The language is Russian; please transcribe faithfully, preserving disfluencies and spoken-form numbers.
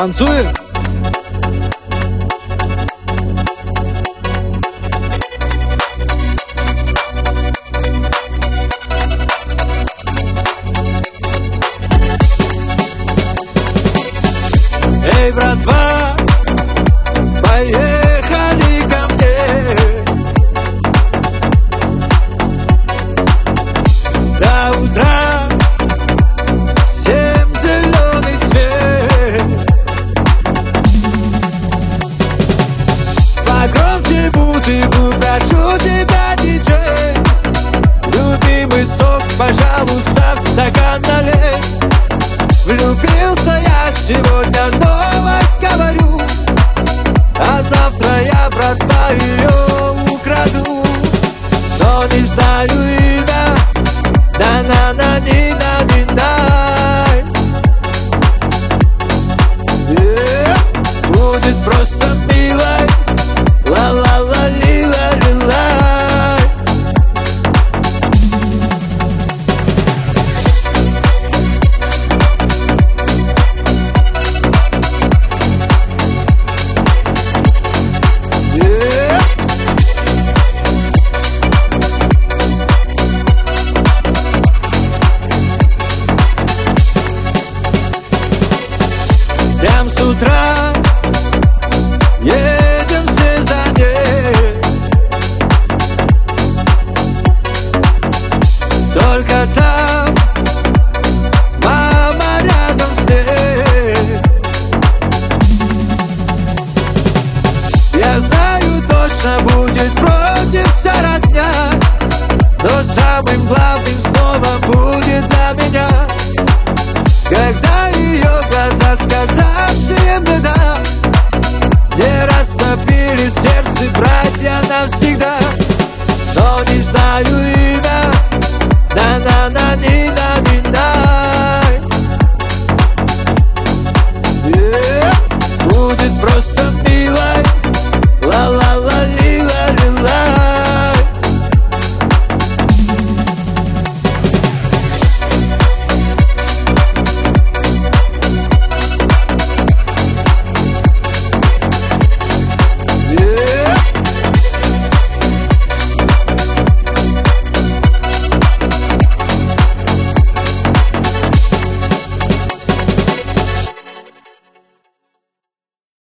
Танцуем? Эй, братва, поехали ко мне. До утра всем зеленый свет. Погромче музыку, прошу тебя, диджей. Любимый сок, пожалуйста, в стакан налей. Влюбился я сегодня, новость говорю, а завтра я, братва, ее украду. Но не знаю имя, да-на-на-ни-на-ни-най. Yeah. Будет просто милой, ла-ла-ла-ли-ла-ли-лай. Прям с утра едем все за ней. Только там мама рядом с ней. Я знаю, точно будет против вся родня, но самым главным снова будет для меня, когда ее глаза, сказавшие мне да, не растопили сердце братья навсегда. Но не знаю имя, да-на-на-ни-на.